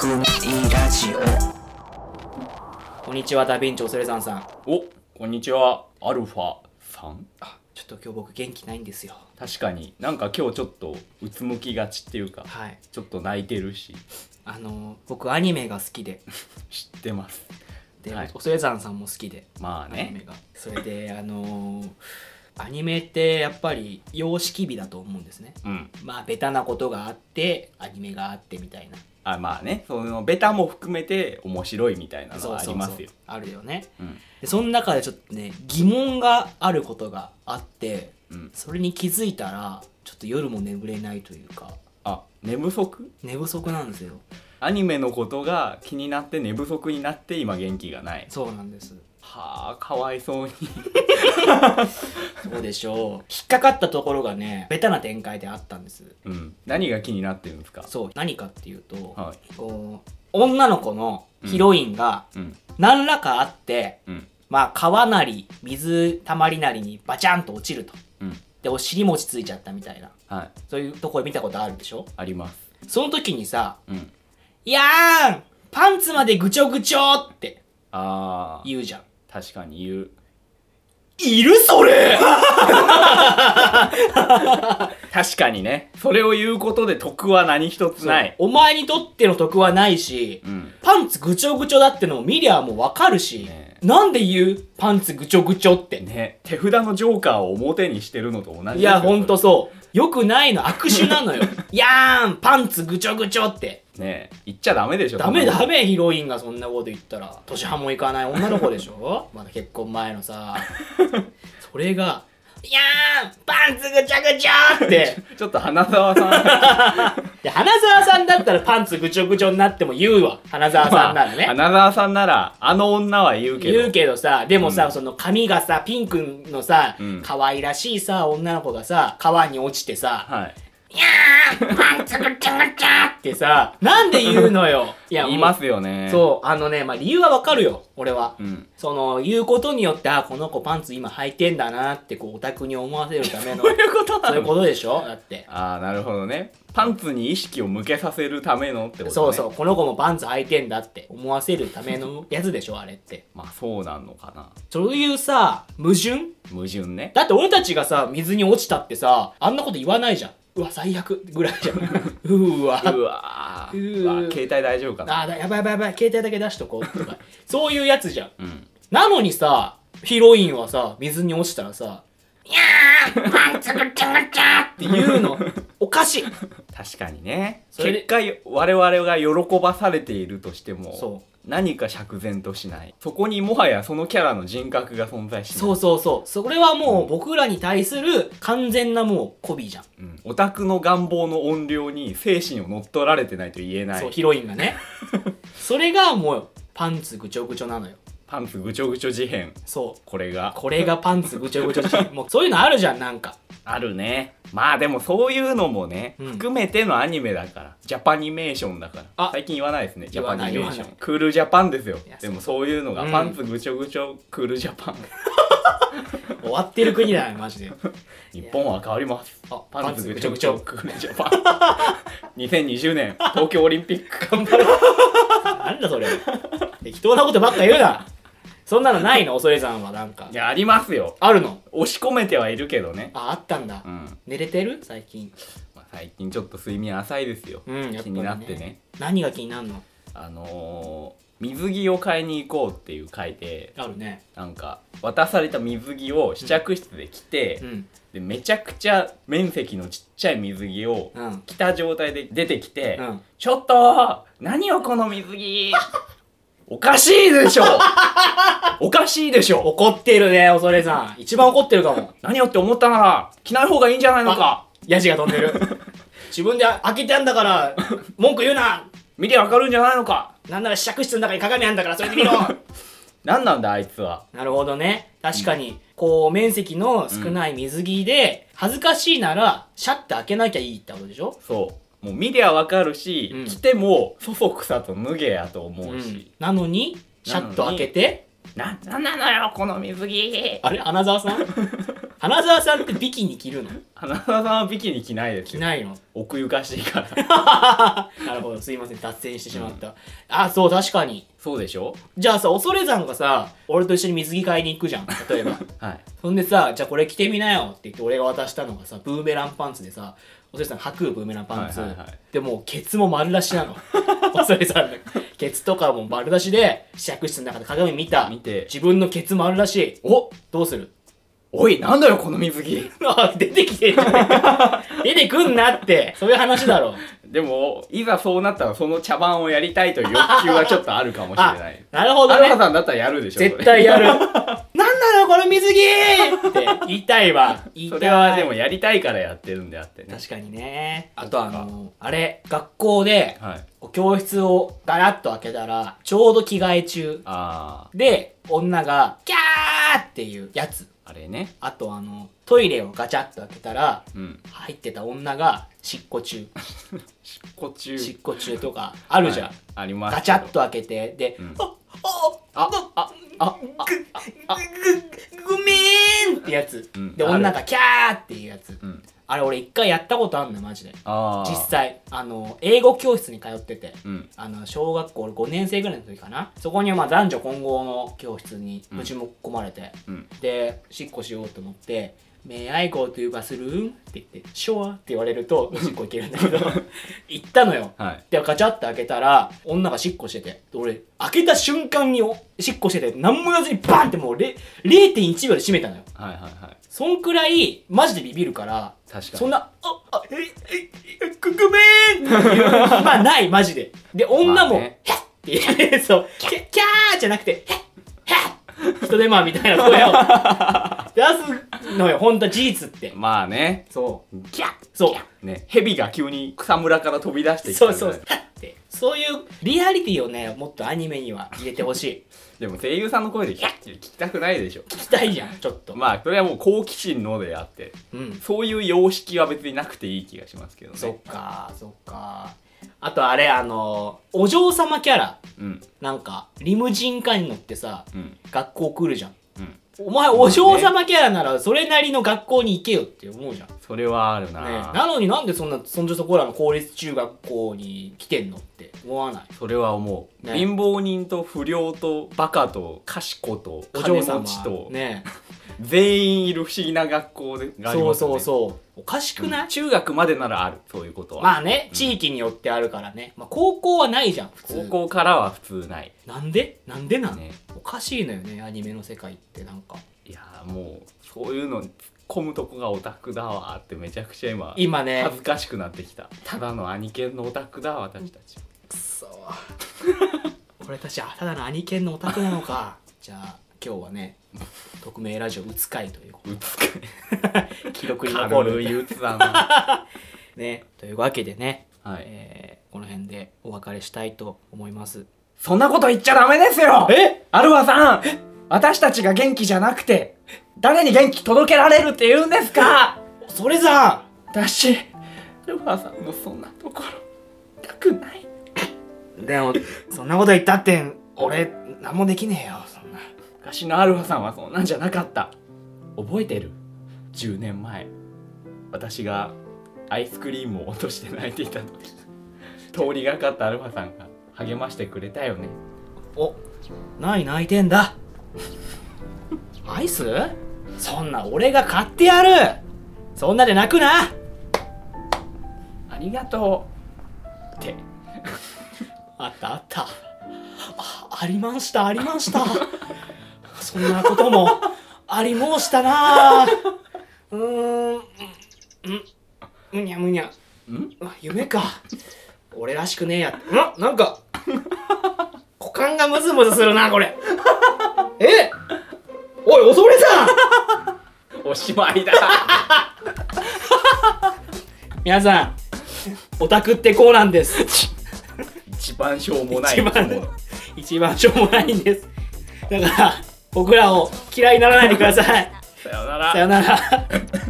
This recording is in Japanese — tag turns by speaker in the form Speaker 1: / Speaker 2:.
Speaker 1: 組ラジオ。
Speaker 2: こんにちは、ダヴィンチョ・オセレザンさん。
Speaker 3: お、こんにちは、アルファさん。
Speaker 2: ちょっと今日僕元気ないんですよ。
Speaker 3: 確かになんか今日ちょっとうつむきがちっていうか、
Speaker 2: はい。
Speaker 3: ちょっと泣いてるし。
Speaker 2: 僕アニメが好きで。
Speaker 3: 知ってます。
Speaker 2: で、
Speaker 3: はい、
Speaker 2: オセレザンさんも好きで。
Speaker 3: まあね。
Speaker 2: アニメが。それで、アニメってやっぱり様式美だと思うんですね。
Speaker 3: うん。
Speaker 2: まあ、ベタなことがあって、アニメがあってみたいな。
Speaker 3: まあね、そのベタも含めて面白いみたいなのはありますよ。
Speaker 2: そうあるよね。
Speaker 3: うん。
Speaker 2: でその中でちょっとね、疑問があることがあって、
Speaker 3: うん、
Speaker 2: それに気づいたら、ちょっと夜も眠れないというか。
Speaker 3: 寝不足？
Speaker 2: 寝不足なんですよ。
Speaker 3: アニメのことが気になって寝不足になって今元気がない。
Speaker 2: そうなんです。
Speaker 3: はあ、かわいそうに。
Speaker 2: そうでしょう。引っかかったところがね、ベタな展開であったんです。
Speaker 3: うん。何が気になってるんですか？
Speaker 2: そう、何かっていうと、
Speaker 3: はい、
Speaker 2: こう女の子のヒロインが何らかあって、まあ川なり水たまりなりにバチャンと落ちると。で、お尻餅ついちゃったみたいな。
Speaker 3: はい。
Speaker 2: そういうところ見たことあるでしょ？
Speaker 3: あります。
Speaker 2: その時にさ、いやーんパンツまでぐちょぐちょって言うじゃん。
Speaker 3: 確かに言う。
Speaker 2: いるそれ
Speaker 3: 確かにね。それを言うことで得は何一つない。
Speaker 2: お前にとっての得はないし、パンツぐちょぐちょだってのも見りゃもうわかるし、なんで言うパンツぐちょぐちょって
Speaker 3: ね。手札のジョーカーを表にしてるのと同じですよ。
Speaker 2: いやほんとそう。よくないの、悪手なのよ。やーんパンツぐちょぐちょって
Speaker 3: ねえ、言っちゃダメでしょ。
Speaker 2: ダメヒロインがそんなこと言ったら年半もいかない女の子でしょ。まだ結婚前のさ。それがいやーパンツぐちょぐちょって
Speaker 3: ちょっと花澤さん
Speaker 2: で花澤さんだったらパンツぐちょぐちょになっても言うわ。花澤さんならね、
Speaker 3: 花澤さんならあの女は言うけど
Speaker 2: さ、でもさ、その髪がさピンクのさ、可愛らしいさ女の子がさ川に落ちてさ、いやーパンツぐちょぐちょってさ、なんで言うのよ。いや
Speaker 3: 言いますよね。
Speaker 2: そうまあ理由はわかるよ俺は。その言うことによってこの子パンツ今履いてんだなってこうオタクに思わせるための
Speaker 3: そういうことなの？
Speaker 2: そういうことでしょだって。
Speaker 3: なるほどね。パンツに意識を向けさせるためのってことね。
Speaker 2: そうこの子もパンツ履いてんだって思わせるためのやつでしょあれって。
Speaker 3: まあそうなんのかな。
Speaker 2: そういうさ矛盾ね。だって俺たちがさ水に落ちたってさあんなこと言わないじゃん。うわ最悪ぐらいじゃん。うわ
Speaker 3: 携帯大丈夫かな。
Speaker 2: やばい携帯だけ出しとこうとかそういうやつじゃん。なのにさヒロインはさ水に落ちたらさいやーパンツぐちゃぐちゃって言うのおかしい。
Speaker 3: 確かにね。結果我々が喜ばされているとしても何か釈然としない。そこにもはやそのキャラの人格が存在しない。そうそれはもう僕らに対する完全なもう媚びじゃん。 オタクの願望の音量に精神を乗っ取られてないと言えない。
Speaker 2: そうヒロインがね。それがもうパンツぐちょぐちょなのよ。
Speaker 3: パンツぐちょぐちょ事変。
Speaker 2: そう
Speaker 3: これが
Speaker 2: パンツぐちょぐちょ事変。もうそういうのあるじゃん。なんか
Speaker 3: あるね。まあでもそういうのもね、含めてのアニメだからジャパニメーションだから最近言わないですね。ジャパニメーションクールジャパンですよ。でもそういうのがパンツぐちょぐちょクールジャパン
Speaker 2: 終わってる国だよマジで。
Speaker 3: 日本は変わります。
Speaker 2: パンツぐちょぐちょ
Speaker 3: クールジャパン。2020年東京オリンピック
Speaker 2: 頑張る。なんだそれ適当なことばっか言うな。そんなのないの？恐れ山はなんか。
Speaker 3: いやありますよ。
Speaker 2: あるの？
Speaker 3: 押し込めてはいるけどね。
Speaker 2: あったんだ。寝れてる？最近。
Speaker 3: 最近ちょっと睡眠浅いですよ。気になってね。
Speaker 2: 何が気になるの？
Speaker 3: 水着を買いに行こうっていう回で
Speaker 2: あるね。
Speaker 3: なんか渡された水着を試着室で着て、でめちゃくちゃ面積のちっちゃい水着を着た状態で出てきて、ちょっと何よこの水着おかしいでしょおかしいでしょ。
Speaker 2: 怒ってるね恐れさん。一番怒ってるかも。
Speaker 3: 何よって思ったなら着ない方がいいんじゃないのか。
Speaker 2: ヤジが飛んでる。自分で開けてあんだから文句言うな。
Speaker 3: 見りゃわかるんじゃないのか。
Speaker 2: なんなら試着室の中に鏡あんだからそれで見ろ。
Speaker 3: なんなんだあいつは。
Speaker 2: なるほどね。確かに、こう面積の少ない水着で恥ずかしいならシャッて開けなきゃいいってことでしょ。
Speaker 3: そうもう見りゃわかるし、着てもそそくさと脱げやと思うし、
Speaker 2: なのにシャッと開けて
Speaker 3: なんなのよこの水着。
Speaker 2: あれ花澤さん花澤さんってビキニ着るの？
Speaker 3: 花澤さんはビキニ着ないですよ。
Speaker 2: 着ないの？
Speaker 3: 奥ゆかしいから
Speaker 2: なるほど、すいません、脱線してしまった、あ、そう、確かに
Speaker 3: そうでしょ。
Speaker 2: じゃあさ、恐山がさ、俺と一緒に水着買いに行くじゃん、例えば
Speaker 3: はい。
Speaker 2: そんでさ、じゃあこれ着てみなよって言って俺が渡したのがさ、ブーメランパンツでさ、恐山履くブーメランパンツ、でもうケツも丸出しなの恐山のケツとかも丸出しで、試着室の中で鏡見て自分のケツ丸出し、お、どうする？
Speaker 3: おい、なんだよこの水着
Speaker 2: 出てきてる出てくんなって、そういう話だろ。
Speaker 3: でもいざそうなったらその茶番をやりたいという欲求はちょっとあるかもしれない。
Speaker 2: なるほどね。
Speaker 3: アルファさんだったらやるでしょ。
Speaker 2: 絶対やるなんなのこの水着って言いたいわ。
Speaker 3: それはでもやりたいからやってるんであってね。
Speaker 2: 確かにね。あとあれ、学校で、はい、教室をガラッと開けたらちょうど着替え中で、女がキャーっていうやつ、
Speaker 3: あれね。
Speaker 2: あとトイレをガチャッと開けたら、うん、入ってた女がしっこ中
Speaker 3: しっこ中
Speaker 2: しっこ中とかあるじゃん、はい、
Speaker 3: あります。
Speaker 2: ガチャッと開けて、で、うん、ごめーんってやつ、うん、で女がキャーっていうやつ、うん、あれ俺一回やったことあるのマジで。実際英語教室に通ってて、うん、小学校5年生ぐらいの時かな、そこに男女混合の教室にぶち込まれて、うん、でしっこしようと思って「May I go to bathroom?」って言って「Sure」って言われるとおしっこ行けるんだけど行ったのよ、はい、でガチャって開けたら女がしっこしてて、俺開けた瞬間にしっこしてて、何も言わずにバンってもう 0.1 秒で閉めたのよ。はいはいはい。そんくらいマジでビビるから、確かにそんな「ごめん!」っていうまあないマジで。で女も「へっ!」って言うそうキャーじゃなくて「へっ!」人手間みたいな声を出すのよ、本当は事実って。まあね、そうキャッそうね、蛇が急に草むらから飛び出してきたみたいな。そうってそういうリアリティをね、もっとアニメには入れてほしい。でも声優さんの声でキャッって聞きたくないでしょ。聞きたいじゃんちょっと。まあそれはもう好奇心のであって、うん、そういう様式は別になくていい気がしますけどね。そっかそっか。あとあれお嬢様キャラ、うん、なんかリムジンカーに乗ってさ、うん、学校来るじゃん、うん、お前お嬢様キャラならそれなりの学校に行けよって思うじゃん。それはあるな、ね、なのになんでそんなそんじょそこらの公立中学校に来てんのって思わない？それは思う、ね、貧乏人と不良とバカと賢と金持ちとね全員いる不思議な学校でがありますね。そうおかしくない？中学までならある、そういうことは。まあね、地域によってあるからね、まあ、高校はないじゃん普通。高校からは普通ない。なんでなんね、おかしいのよね、アニメの世界ってなんか。いやもうそういうの突っ込むとこがオタクだわってめちゃくちゃ今ね恥ずかしくなってきた。ただのアニケンのオタクだ私たち。くそ俺たちはただのアニケンのオタクなのかじゃあ今日はね、匿名ラジオうつ会ということで記録に残る憂鬱だなね、というわけでね、はい、この辺でお別れしたいと思います。そんなこと言っちゃダメですよ。アルファさん、私たちが元気じゃなくて誰に元気届けられるって言うんですか？それさ、私アルファさんのそんなところたくないでもそんなこと言ったって俺何もできねえよ。そんな昔のアルファさんはそんなんじゃなかった。覚えてる？10年前私がアイスクリームを落として泣いていた時通りがかったアルファさんが励ましてくれたよね。お、何泣いてんだアイス？そんな俺が買ってやる。そんなで泣くな。ありがとうってあったあった、ありましたありましたそんなこともあり申したな。むにゃむにゃ夢か。俺らしくねえや。なんか股間がムズムズするなこれおい恐れさんおしまいだ皆さんオタクってこうなんです一番しょうもない一番しょうもないんです。だから僕らを嫌いにならないでください。さよなら。さよなら